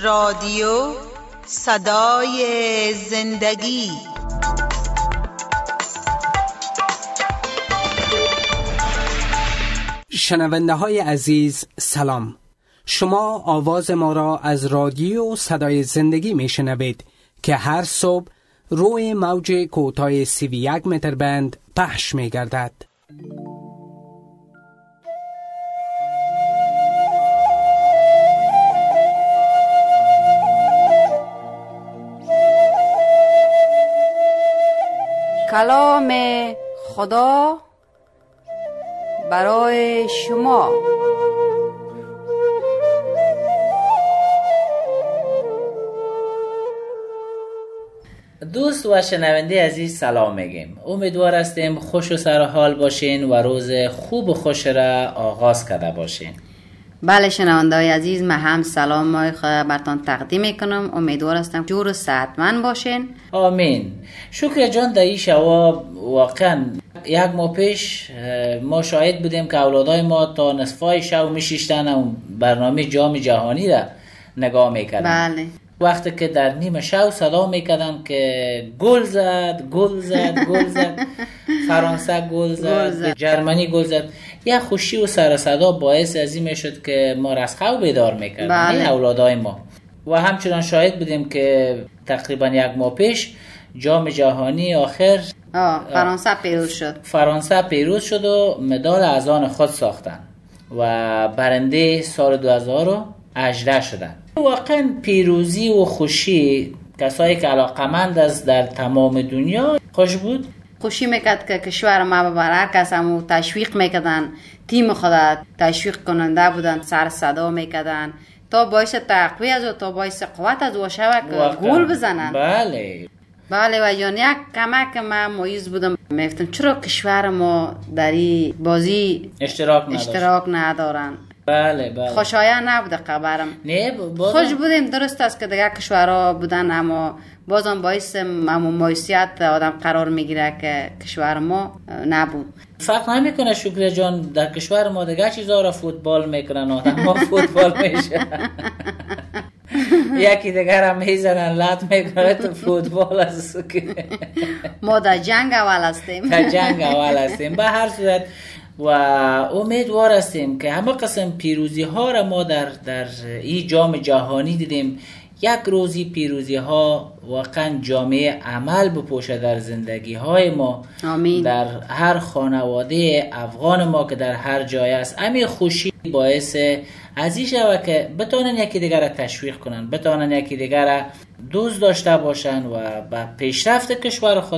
رادیو صدای زندگی. شنونده های عزیز سلام. شما آواز ما را از رادیو صدای زندگی می شنوید که هر صبح روی موج کوتاه 31 متر بند پخش می گردد. کلام خدا برای شما. دوست و شنونده عزیز سلام میگیم. امیدوار هستیم خوش و سر حال باشین و روز خوب و خوش را آغاز کرده باشین. بله شنونده های عزیز، من هم سلام براتون تقدیم میکنم. امیدوار هستم جور و صحتمند باشین. آمین. شکر جان، در این شوا واقعا یک ماه پیش ما شاهد بودیم که اولادای ما تا نصفای شب میشیشتن و برنامه جام جهانی را نگاه میکردن. بله. وقتی که در نیمه شب صدا میکردن که گل زد فرانسه گل زد، جرمنی گل زد، یه خوشی و سر صدا باعث از این میشد که ما را از خواب بیدار میکردن. بله. اولادای ما. و همچنان شاهد بودیم که تقریبا یک ماه پیش جام جهانی آخر فرانسه پیروز شد و مدال از آن خود ساختن و برنده سال 2018 شدن. واقعا پیروزی و خوشی کسایی که علاقمند است در تمام دنیا خوش بود. خوشی میکرد که کشور ما ببره، کس همو تشویق میکردن، تیم خود تشویق کننده بودن، سر صدا میکردن تا باعث تقویت و تا باعث قوت از وشوه که گل بزنن. بله و جان یک کمک من مایز بودم، میگفتم چرا کشور ما در این بازی اشتراک ندارن. بله. خوشایند نبوده خبرم. خوش بودیم، درست است که دیگه کشورها بودن اما بازم باعث مایوسیت آدم قرار میگیره که کشور ما نبود. فرق نمیکنه شکر جان، در کشور ما دیگه چیزا را فوتبال میکنن، آدم ما فوتبال میشه. یکی دیگر هم میزنن لط میکنه تو فوتبال است که ما در جنگ اول هستیم. به هر صورت و امیدوار هستیم که همه قسم پیروزی ها را ما در این جام جهانی دیدیم. یک روزی پیروزی ها واقعا جامعه عمل بپوشه در زندگی های ما. آمین. در هر خانواده افغان ما که در هر جای است، همین خوشی باعث ازی شوه که بتونن یکی دیگر را تشویق کنن، بتونن یکی دیگر را دوست داشته باشن و به پیشرفت کشور خود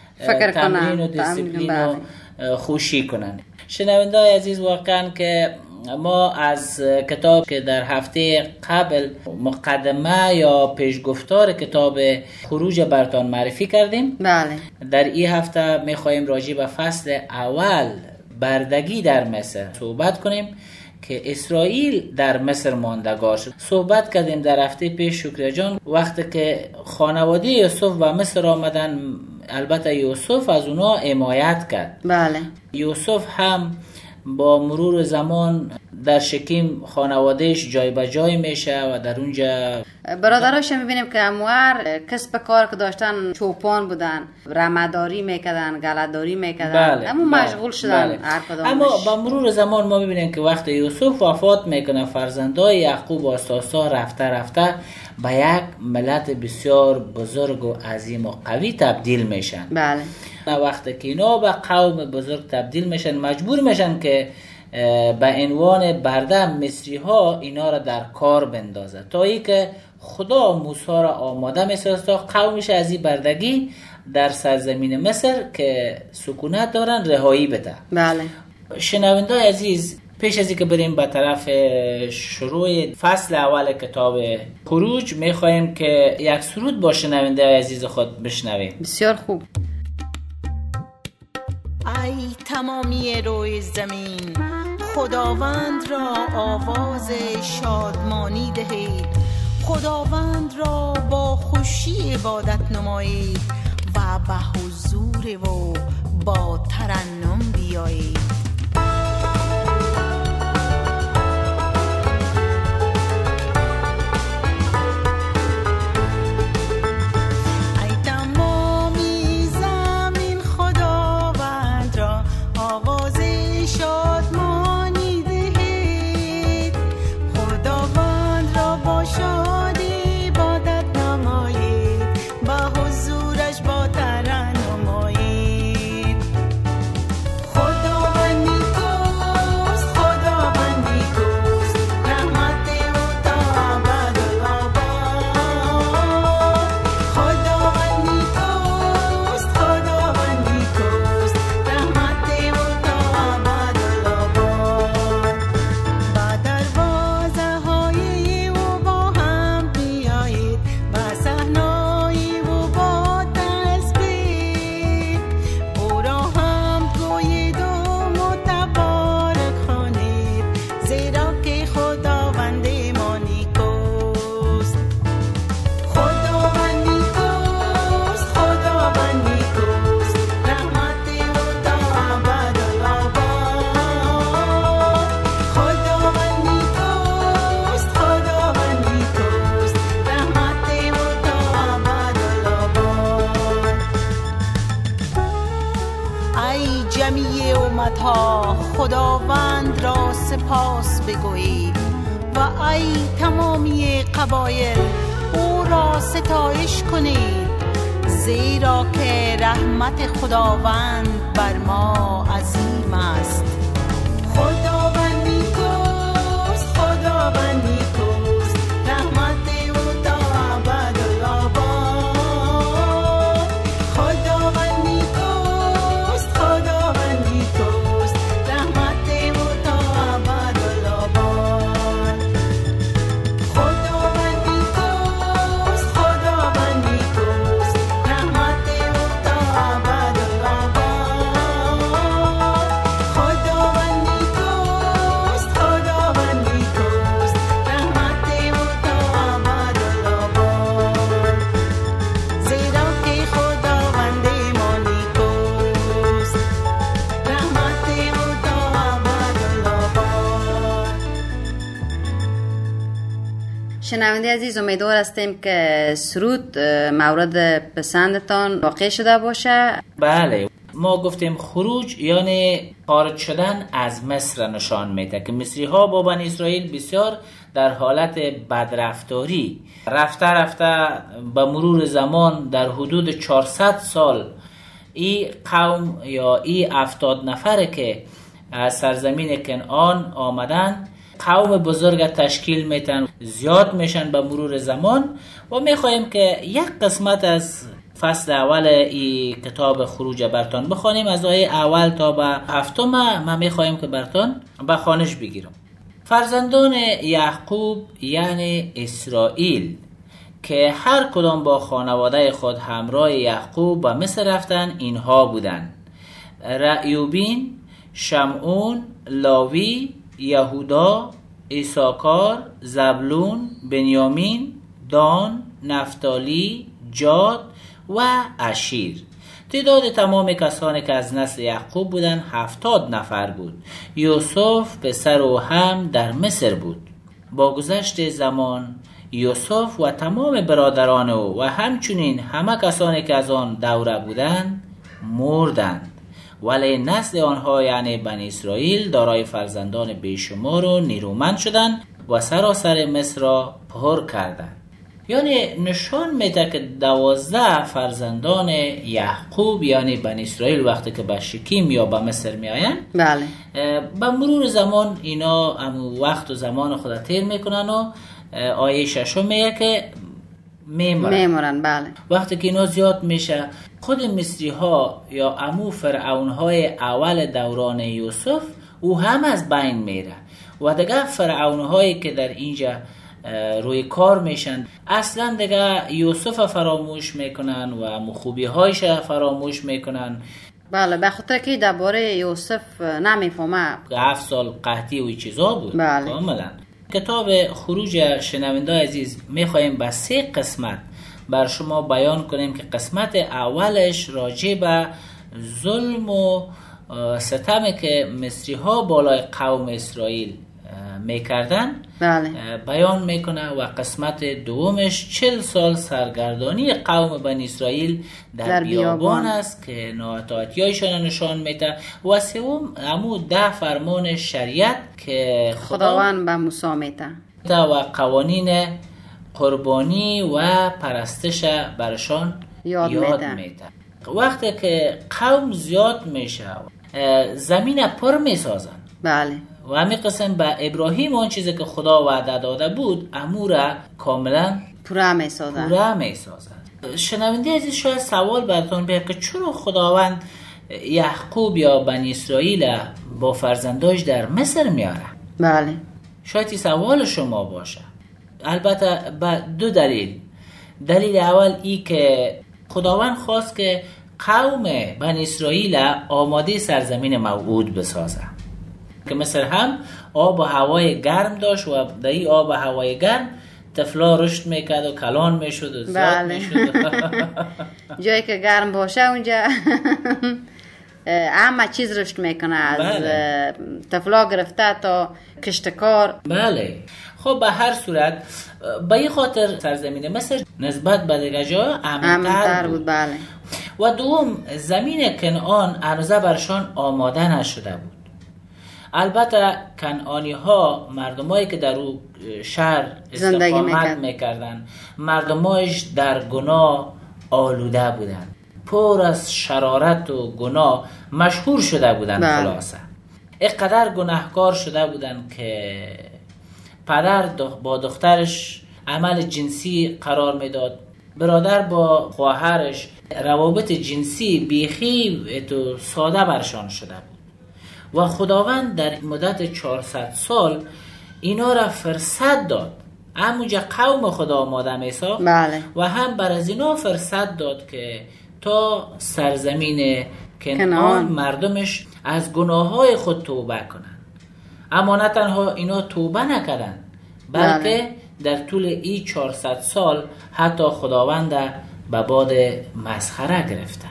تمرین و دیسیپلین و خوشی کنن. شنونده های عزیز، واقعا که ما از کتاب که در هفته قبل مقدمه یا پیشگفتار کتاب خروج براتون معرفی کردیم. بله. در این هفته میخواهیم راجع به فصل اول بردگی در مصر صحبت کنیم که اسرائیل در مصر ماندگار شد. صحبت کردیم در هفته پیش شکر جان، وقتی که خانواده یوسف و مصر آمدن، البته یوسف از اونا حمایت کرد. بله. یوسف هم با مرور زمان در شکیم خانوادهش جای به جای میشه و در اونجا برادراش میبینیم که هموار کسب کار که داشتن چوپان بودن، رمداری میکردن، گله‌داری میکردن. بله. همون مشغول شدن. بله. هر کدامش. اما با مرور زمان ما میبینیم که وقتی یوسف وفات میکنه، فرزندای یعقوب و اساسا رفته به یک ملت بسیار بزرگ و عظیم و قوی تبدیل میشن. بله. وقتی که اینا به قوم بزرگ تبدیل میشن، مجبور میشن که به عنوان برده مصری ها اینا را در کار بندازه تا ای که خدا موسی را آماده میسازه تا قومش از این بردگی در سرزمین مصر که سکونت دارن رهایی بده. بله. شنونده عزیز، پیش از اینکه بریم به طرف شروع فصل اول کتاب خروج، میخوایم که یک سرود با شنونده عزیز خود بشنویم. بسیار خوب. ای تمامی روی زمین، خداوند را آواز شادمانی دهید، خداوند را با خوشی عبادت نمایید و به حضور و با ترنم بیایید. همه امتها خداوند را سپاس بگویید و ای تمامی قبایل او را ستایش کنید، زیرا که رحمت خداوند بر ما عظیم است. خداوند نیکوست، خداوند نیکوست، رحمت او تا ابدالآباد. خداوند نیکوست، خداوند نیکوست، رحمت او تا ابدالآباد. خداوند نیکوست، خداوند نیکوست، رحمت او تا ابدالآباد. خداوند نیکوست، خداوند نیکوست، رحمت او تا ابدالآباد. زیرا که خداوند ما نیکوست، رحمت او تا ابدالآباد. شنونده عزیز، امیدوار هستیم که سرود مورد پسندتان واقع شده باشه. بله، ما گفتیم خروج یعنی خارج شدن از مصر نشان میده که مصری ها با بنی اسرائیل بسیار در حالت بدرفتاری رفته به مرور زمان در حدود 400 سال این قوم یا این 70 نفره که از سرزمین کنعان آمدن قوم بزرگ تشکیل میتن، زیاد میشن به مرور زمان. و میخوایم که یک قسمت از فصل اول ای کتاب خروج برتان بخوانیم، از آیه اول تا به هفتم. ما میخوایم که برتان به خوانش بگیرم. فرزندان یعقوب یعنی اسرائیل که هر کدام با خانواده خود همراه یعقوب به مصر رفتن اینها بودند: رعیوبین، شمعون، لاوی، یهودا، ایساکار، زبلون، بنیامین، دان، نفتالی، جاد و اشیر. تعداد تمام کسانی که از نسل یعقوب بودند 70 نفر بود. یوسف پسر او هم در مصر بود. با گذشت زمان یوسف و تمام برادران او و همچنین همه کسانی که از آن دوره بودند مردند، ولی نسل آنها یعنی بنی اسرائیل دارای فرزندان بیشمار و نیرومند شدند و سراسر مصر را پر کردند. یعنی نشان میده که 12 فرزندان یعقوب یعنی بنی اسرائیل وقتی که به شکیم یا به مصر میآیند، بله، به مرور زمان اینا وقت و زمان خود تیر میکنن و آیه 6 میگه که میمرن. بله. وقتی که اینا زیاد میشه، خود مصری ها یا امو فرعون های اول دوران یوسف او هم از بین میره و دیگه فرعون هایی که در اینجا روی کار میشن اصلا دیگه یوسف فراموش میکنن و خوبی هایش فراموش میکنن. بله، به خاطر که درباره یوسف نمیفهمه. 7 سال قحطی و چیزا بود. بله. کاملا. کتاب خروج شنونده عزیز میخوایم به 3 قسمت بر شما بیان کنیم که قسمت اولش راجع به ظلم و ستمی که مصری ها بالای قوم اسرائیل میکردن بله. بیان میکنه و قسمت دومش 40 سال سرگردانی قوم بنی اسرائیل در بیابان است که نااطاعتیایشان نشان میده و سوم همون 10 فرمان شریعت که خداوند به موسی میده و قوانین قربانی و پرستش برشان یاد میده. وقتی که قوم زیاد میشه زمین پر میسازن. بله. و همین قسم به ابراهیم اون چیزی که خدا وعده داده بود امورا کاملا پورا میسازن. شنونده عزیز شاید سوال براتون بیاد که چرا خداوند یعقوب یا بنی اسرائیل با فرزنداش در مصر میاره؟ بله. شاید این سوال شما باشه. البته به 2 دلیل. دلیل اول ای که خداوند خواست که قوم بنی اسرائیل آماده سرزمین موعود بسازه که مصر هم آب و هوای گرم داشت و در این آب و هوای گرم طفلا رشد میکرد و کلان میشد و زیاد میشد. جایی که گرم باشه اونجا همه چیز رشد میکنه، از طفلا گرفته تا کشتکار. بله. خب به هر صورت به این خاطر سرزمین مصر نسبت به دیگه جا امن‌تر بود. بله. و دوم زمین کنعان هنوزه برشان آماده نشده بود. البته کنعانی ها مردمایی که در او شهر استقامت میکردن مردمایش در گناه آلوده بودن، پر از شرارت و گناه مشهور شده بودن. خلاصه اینقدر گناهکار شده بودن که پدر با دخترش عمل جنسی قرار میداد، برادر با خواهرش روابط جنسی بیخی تو ساده برشان شده بود و خداوند در مدت 400 سال اینا را فرصت داد، همونجا قوم خدا آماده میساخت و هم بر از اینا فرصت داد که تا سرزمین کنعان مردمش از گناههای خود توبه کنن. اما نه تنها اینا توبه نکردن بلکه در طول این 400 سال حتی خداوند به باد مسخره گرفتن.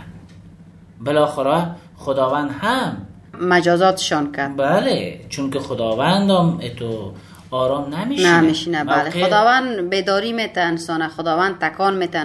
بالاخره خداوند هم مجازاتشان کرد. بله، چون که خداوند هم اتو آرام نمیشینه. بله، خداوند بیداری میته انسانه، خداوند تکان میته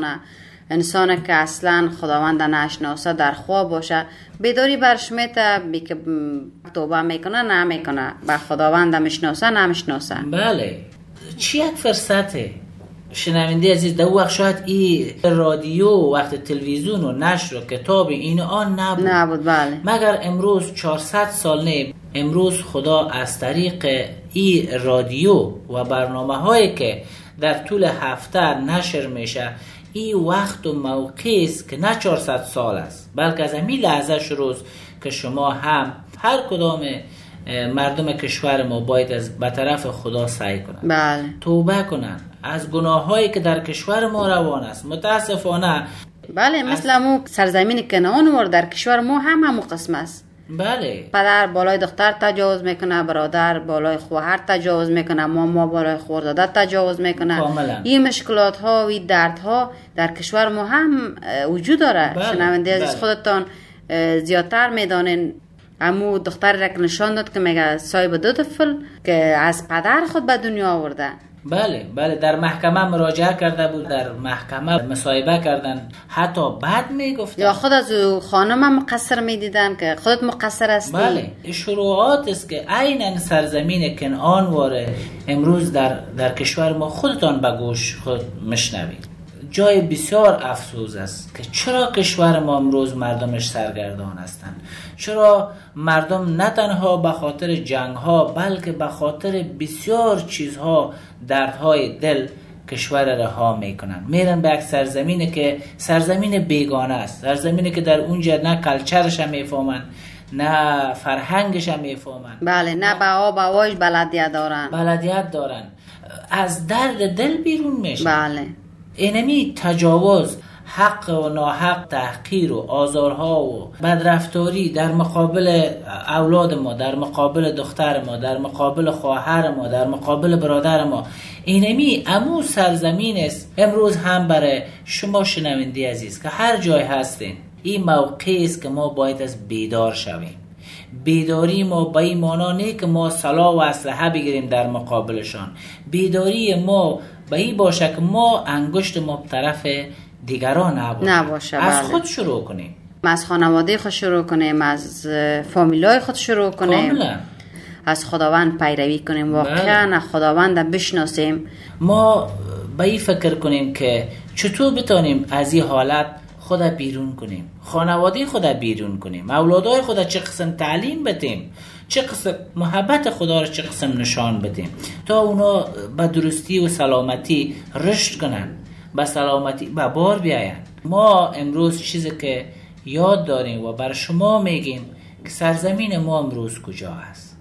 انسانه که اصلا خداوند نشناسه در خواب باشه بیداری برش میته که توبه میکنه نه میکنه، با خداوند میشناسه نه میشناسه. بله، چی یک فرصته شنونده عزیز، در وقت شاید این رادیو وقت تلویزیون و نشر و کتاب این آن نبود. بله. مگر امروز 400 سال نه، امروز خدا از طریق این رادیو و برنامه هایی که در طول هفته نشر میشه این وقت و موقع است که نه 400 سال است بلکه از همین لحظه شروع که شما هم هر کدام مردم کشور ما باید از به طرف خدا سعی کنند. بله. توبه کنند از گناهایی که در کشور ما روان است. متاسفانه بله، مثل همون سرزمین کنعان و در کشور ما هم همون قسم است. بله، پدر بالای دختر تجاوز میکنه، برادر بالای خواهر تجاوز میکنه، ماما بالای خواهرزاده تجاوز میکنه. این مشکلات ها و این درد ها در کشور ما هم وجود داره. شنونده عزیز خودتان زیادتر میدانین. امو دختر را که نشان داد که میگه صاحب 2 طفل که از پدر خود به دنیا آورده. بله، در محکمه مراجعه کرده بود، در محکمه مصاحبه کردن، حتی بعد میگفتن یا خود از خانم مقصر میدیدن که خودت مقصر هستی. بله، شروعات است که عیناً سرزمین کنعان واره امروز در کشور ما خودتان به گوش خود مشنوید. جای بسیار افسوس است که چرا کشور ما امروز مردمش سرگردان هستند، چرا مردم نه تنها به خاطر جنگ ها بلکه به خاطر بسیار چیزها، دردهای دل کشور رها میکنن، میرن به یک سرزمینی که سرزمین بیگانه است، سرزمینی که در اونجا نه کلچرش هم میفهمن نه فرهنگش هم میفهمن. بله، نه به آب هوایش بلدیت دارن، از درد دل بیرون میشن. بله، اینمی تجاوز، حق و ناحق تحقیر و آزارها و بدرفتاری در مقابل اولاد ما، در مقابل دختر ما، در مقابل خواهر ما، در مقابل برادر ما، اینمی امو سرزمین است امروز هم برای شما شنونده عزیز که هر جای هستین. این موقع است که ما باید از بیدار شویم. بیداری ما با این معنا نه که ما سلاح و اسلحه بگیریم در مقابلشان. بیداری ما با این باشه که ما انگشت ما به طرف دیگران نباشه. از خود شروع کنیم، از خانواده خود شروع کنیم، از فامیلای خود شروع کنیم، کاملا از خداوند پیروی کنیم، واقعا خداوند بشناسیم. ما با این فکر کنیم که چطور بتانیم از این حالت خود بیرون کنیم، خانواده خود بیرون کنیم، اولادای خود چه قسم تعلیم بدیم، چه قسم محبت خدا رو چه قسم نشان بدیم تا اونا به درستی و سلامتی رشد کنن، به سلامتی به بار بیاین. ما امروز چیزی که یاد داریم و بر شما میگیم که سرزمین ما امروز کجا است،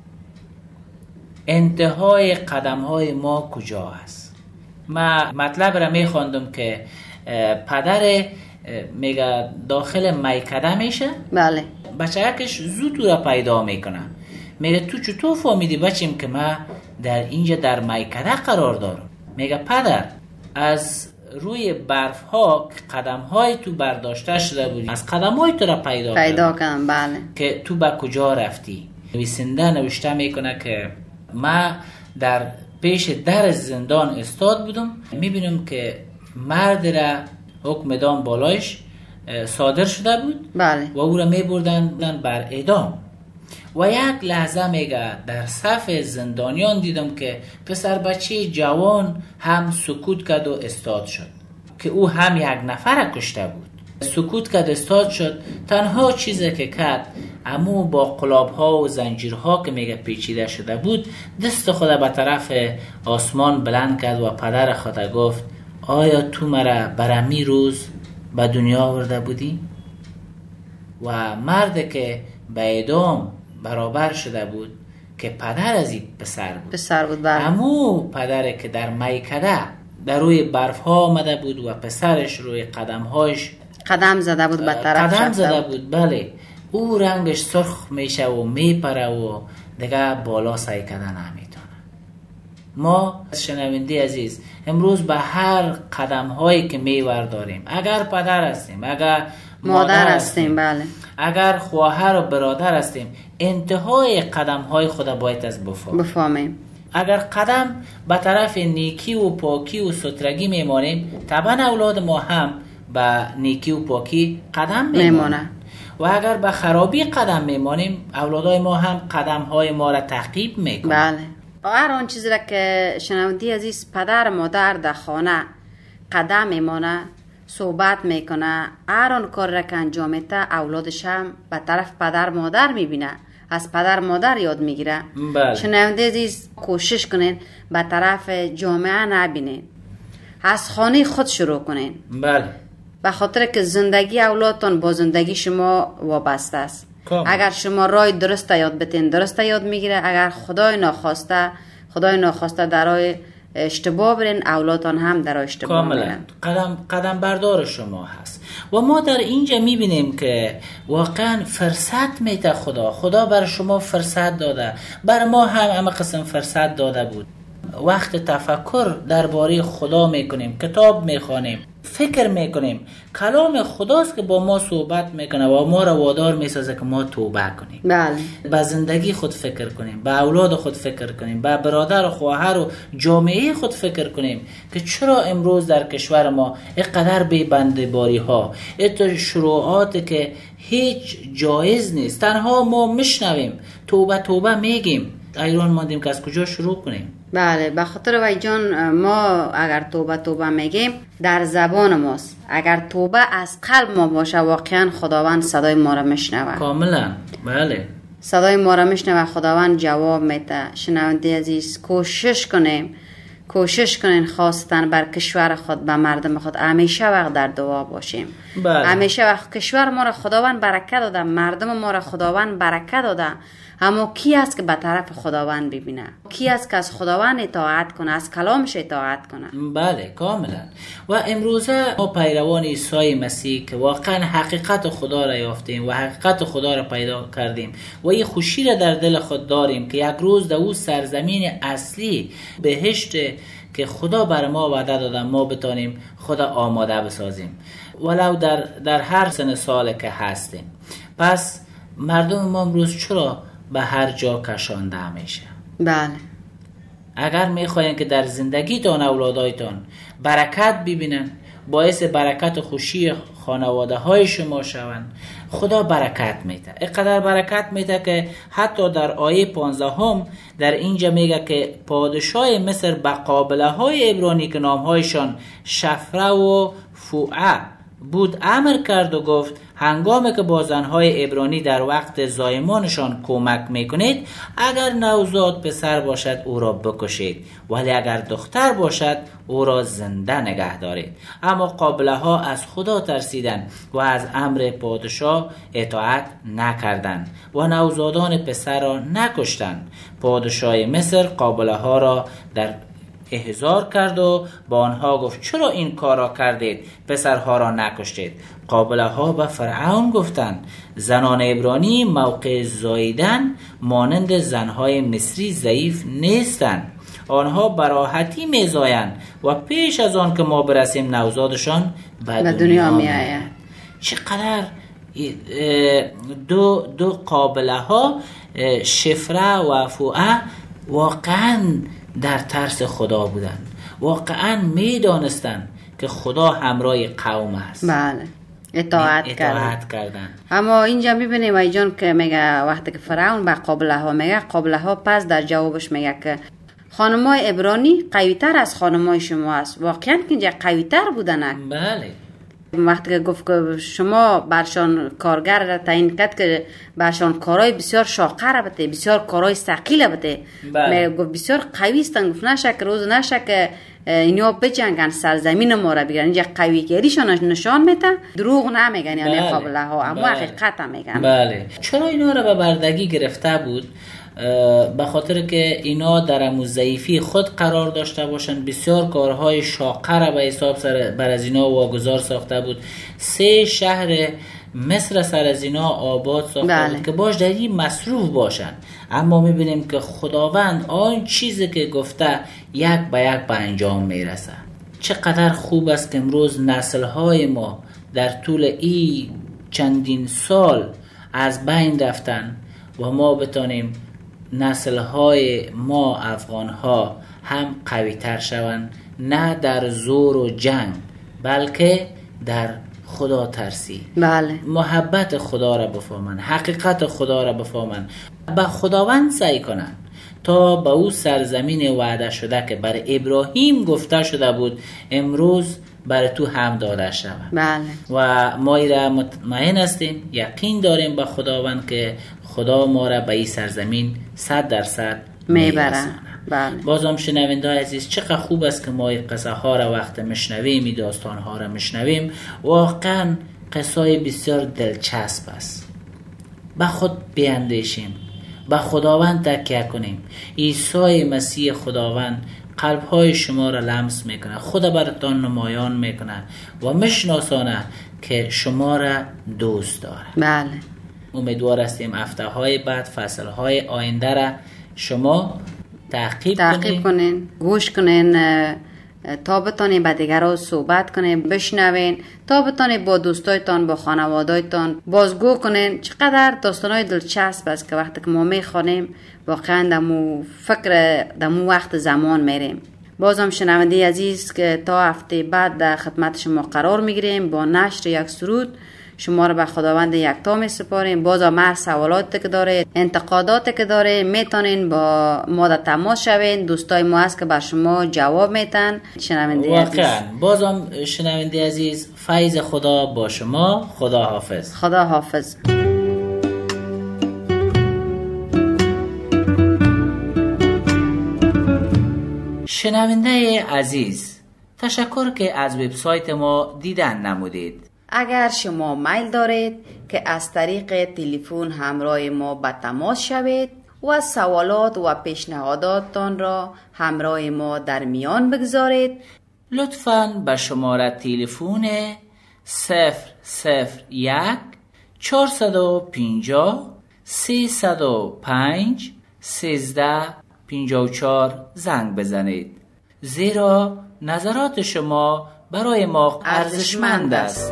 انتهای قدم های کجا کجا است. من مطلب را میخواندم که پدر میگه داخل میکده میشه. بله. بچه‌کش زود را پیدا میکنه، میگه تو چطور فهمیدی بچیم که من در اینجا در میکده قرار دارم؟ میگه پدر از روی برف ها قدم های تو برداشته شده بودی، از قدم های تو را پیدا کردم. بله. که تو به کجا رفتی. نویسنده نوشته میکنه که من در پیش در زندان استاد بودم، میبینم که مرد را حکم اعدام بالایش صادر شده بود. بله. و او را می بردن بر اعدام. و یک لحظه میگه در صف زندانیان دیدم که پسر بچه جوان هم سکوت کرد و استاد شد که او هم یک نفر کشته بود. سکوت کرد، استاد شد. تنها چیزی که کرد امو با قلاب‌ها و زنجیرها که میگه پیچیده شده بود دست خود به طرف آسمان بلند کرد و پدر خود گفت آیا تو مرا برمی روز به دنیا آورده بودی؟ و مرد که به اعدام برابر شده بود که پدر از این پسر بود بله. امو پدر که در میکده در روی برف ها آمده بود و پسرش روی قدمهاش قدم زده بود، به طرف قدم زده بود. بله، او رنگش سرخ میشه و میپره و دیگه بالا سعی کردن نمیتونه. ما شنونده عزیز امروز به هر قدم هایی که میورداریم، اگر پدر هستیم، اگر مادر هستیم، بله، اگر خواهر و برادر هستیم، انتهای قدم های خدا باید از بفهمیم. اگر قدم به طرف نیکی و پاکی و سترگی میمانیم، طبعا اولاد ما هم به نیکی و پاکی قدم میمانند. و اگر به خرابی قدم میمانیم، اولادای ما هم قدم های ما را تعقیب میکنند. بله. هر آن چیزی را که شنوندی عزیز پدر مادر در خانه قدم میمانه، صحبت میکنه، هر آن کار را که انجام میده اولادش هم به طرف پدر مادر میبینه، از پدر مادر یاد میگیره. بله. شنونده عزیز کوشش کنین به طرف جامعه نبینین، از خانه خود شروع کنین. بله. به خاطر که زندگی اولادتان با زندگی شما وابسته است. اگر شما راه درست یاد بتین، درست یاد میگیره. اگر خدای ناخواسته در راه اشتباه برین، اولادتان هم در راه اشتباه میرن. قدم بردار شما هست. و ما در اینجا میبینیم که واقعا فرصت میده خدا بر شما فرصت داده، بر ما هم اما قسم فرصت داده بود. وقت تفکر درباره خدا میکنیم، کتاب میخوانیم، فکر میکنیم، کلام خداست که با ما صحبت میکنه و ما را وادار میسازه که ما توبه کنیم. بله. به زندگی خود فکر کنیم، به اولاد خود فکر کنیم، به برادر و خواهر و جامعه خود فکر کنیم که چرا امروز در کشور ما اینقدر بی‌بندباری ها، این شروعات که هیچ جایز نیست. تنها ما میشنویم، توبه میگیم، ایران ماندیم که از کجا شروع کنیم. بله، به خاطر وای جان ما اگر توبه میگیم در زبان ماست. اگر توبه از قلب ما باشه، واقعا خداوند صدای ما را میشنوه. کاملا. بله، صدای ما را میشنوه، خداوند جواب میده. شنونده عزیز کوشش کنین خواستن بر کشور خود، به مردم خود همیشه وقت در دعا باشیم. بله. همیشه وقت کشور ما را خداوند برکت داده، مردم ما را خداوند برکت داده، اما کی است که به طرف خداوند ببینه؟ کی است که از خداوند اطاعت کنه، از کلامش اطاعت کنه؟ بله، کاملا. و امروزه ما پیروان عیسی مسیح که واقعا حقیقت خدا را یافتیم و حقیقت خدا را پیدا کردیم و این خوشی را در دل خود داریم که یک روز در او سرزمین اصلی بهشت که خدا بر ما وعده داده ما بتانیم خدا آماده بسازیم، ولو در هر سن سال که هستیم. پس مردم ما امروز چرا به هر جا کشانده میشه؟ بله. اگر میخواین که در زندگیتان اولادایتان برکت ببینن، باعث برکت و خوشی خانواده های شما شوند، خدا برکت میده. اینقدر برکت میده که حتی در آیه 15 در اینجا میگه که پادشاه مصر به قابله های عبرانی که نامهایشان شفره و فوعه بود امر کرد و گفت هنگامی که با زنهای عبرانی در وقت زایمانشان کمک میکنید، اگر نوزاد پسر باشد او را بکشید، ولی اگر دختر باشد او را زنده نگه دارید. اما قابله ها از خدا ترسیدند و از امر پادشاه اطاعت نکردند و نوزادان پسر را نکشتند. پادشاه مصر قابله ها را در احضار کرد و با آنها گفت چرا این کار را کردید؟ پسرها را نکشتید. قابله ها به فرعون گفتند زنان عبرانی موقع زاییدن مانند زنهای مصری ضعیف نیستند، آنها براحتی میزایند و پیش از آن که ما برسیم نوزادشان به دنیا می آید. چقدر دو قابله ها شفره و فوعه واقعا در ترس خدا بودند، واقعا می دانستند که خدا همراه قوم است. بله. اطاعت کردن. اما اینجا میبینیم ای جان که میگه وقتی که فرعون به قابله ها میگه، قابله ها پس در جوابش میگه که خانمای عبرانی قویتر از خانمای شما است. واقعا که اینجا قویتر بودن. بله. وقتی که گفت که شما برشان کارگر را تعیین کرد که برشان کارهای بسیار شاقه را بده، بسیار کارهای ثقیل بده. بله. گفت بسیار قوی هستند. گفت نشه که روز نشه که اینا بجنگن سرزمین ما را بگیرن. اینجا قویگریشان نشان میده، دروغ نمیگن. یعنی قابله ها اما حقیقت هم میگن. بله. چرا اینا را به بردگی گرفته بود؟ به خاطر که اینا در امو ضعیفی خود قرار داشته باشند، بسیار کارهای شاقه را به حساب بر از اینا واگذار ساخته بود. 3 شهر مصر سر از اینا آباد ساخته بود که باش در این مصروف باشن. اما میبینیم که خداوند آن چیزی که گفته یک به یک به انجام میرسه. چقدر خوب است که امروز نسلهای ما در طول این چندین سال از بین رفتن و ما بتانیم نسلهای ما افغانها هم قوی تر شوند، نه در زور و جنگ بلکه در خدا ترسی. بله. محبت خدا را بفهمن، حقیقت خدا را بفهمن، به خداوند سعی کنن تا به او سرزمین وعده شده که بر ابراهیم گفته شده بود امروز بر تو هم داده شود. بله. و ما را مطمئن هستیم، یقین داریم به خداوند که خدا ما را به این سرزمین 100% میبرن. بله. بازم شنونده عزیز، چقدر خوب است که ما این قصه ها را وقت میشنویم، این داستان ها را میشنویم. واقعا قصه بسیار دلچسب است. به خود بیندیشیم، به خداوند تکیه کنیم. عیسی مسیح خداوند قلب های شما را لمس میکنه، خود براتان نمایان میکنه و میشناسانه که شما را دوست داره. بله. امیدوار هستیم هفته های بعد، فصل های آینده را شما تعقیب کنین، گوش کنین، تا بتانین با دیگران صحبت کنین، بشنوین، تا بتانین با دوستایتان، با خانوادایتان بازگو کنین. چقدر داستانای دلچسب است که وقتی که ما میخوانیم واقعا دمو فکر دمو وقت زمان میریم. بازم شنونده عزیز که تا هفته بعد در خدمت شما قرار میگیریم با نشر یک سرود. شما رو به خداوند یکتا می سپاریم. بازم هر سوالاتی که داره، انتقاداتی که داره، میتونین با ما در تماس شوین. دوستای ما هست که بر شما جواب میتن. شنونده عزیز، واقعا بازم شنونده عزیز، فیض خدا با شما. خدا حافظ. خدا حافظ. شنونده عزیز، تشکر که از وبسایت ما دیدن نمودید. اگر شما میل دارید که از طریق تلفن همراه ما به تماس شوید و سوالات و پیشنهاداتتان را همراه ما در میان بگذارید، لطفاً به شماره تلفن 001 450 305 1354 زنگ بزنید، زیرا نظرات شما برای ما ارزشمند است.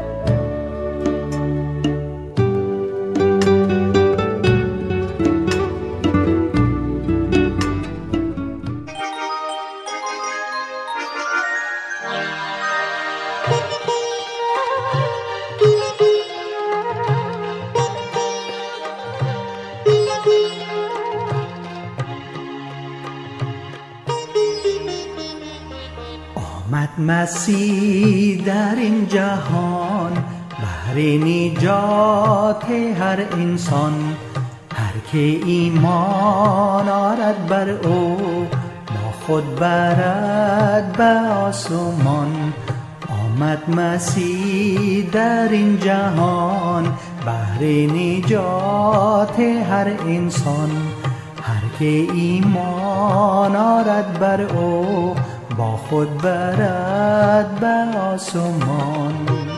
مسیح در این جهان بهر نجات هر انسان، هر که ایمان آرد بر او با خود برد به آسمان. آمد مسیح در این جهان بهر نجات هر انسان، هر که ایمان آرد بر او با خود برد به آسمان.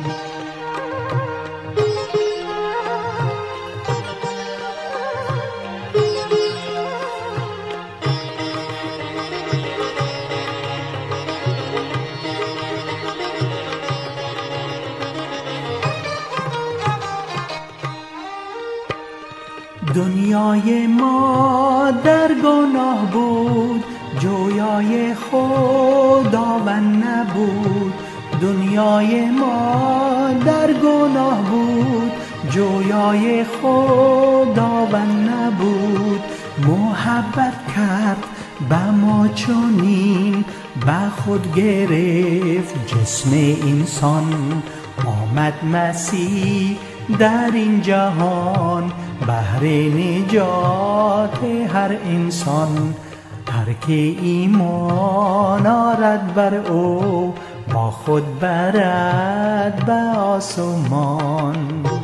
دنیای ما در گناه بود، جویای خداوند نبود. دنیای ما در گناه بود، جویای خداوند نبود. محبت کرد به ما چنین، به خود گرفت جسم انسان. آمد مسیح در این جهان، بهر نجات هر انسان. هر که ایمان آرد بر او، با خود برد به آسمان.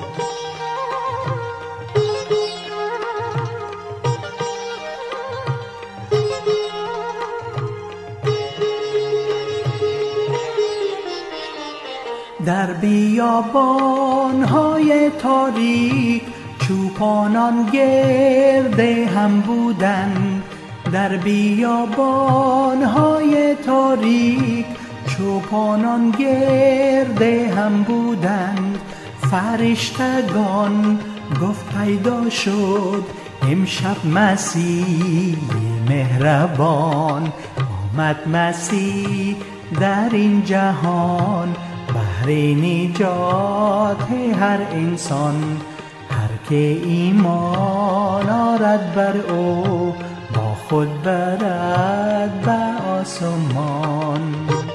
در بیابان‌های تاریک چوپانان گرد هم بودند. در بیابان‌های تاریک چوپانان گرد هم بودند. فرشتگان گفت پیدا شد امشب مسیح مهربان. آمد مسیح در این جهان، بهر نجات هر انسان. هر که ایمان آرد بر او، با خود برد به آسمان.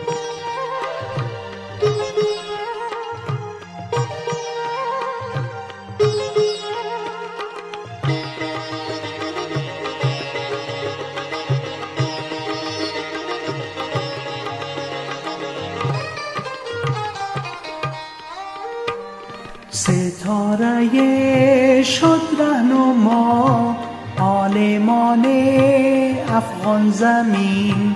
ستاره شد رهنما عالمان افغان زمین.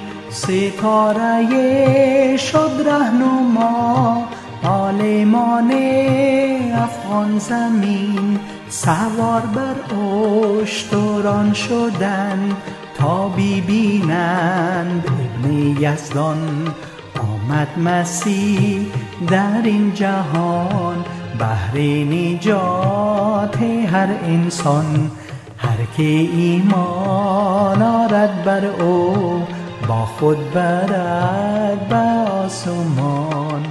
ستاره شد رهنما عالمان افغان زمین. سوار بر اشتران شدند تا ببینند ابن یزدان. آمد مسیح در این جهان، بهر نجات هر انسان. هر که ایمان آرد بر او، با خود برد به آسمان.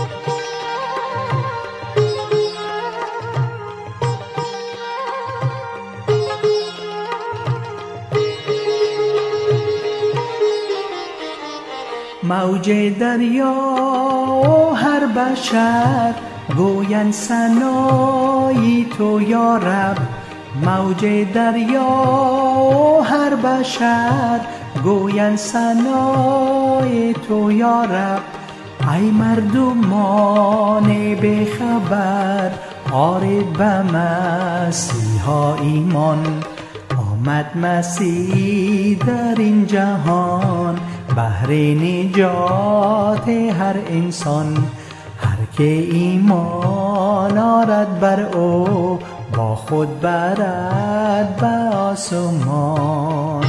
موج دریا و هر بشر گویند ثنای تو یا رب. موج دریا و هر بشر گویند ثنای تو یا رب. ای مردمان بخبر، آرید به مسیحا ایمان. آمد مسیح در این جهان، بهر نجات هر انسان. هر که ایمان آرد بر او، با خود برد به آسمان.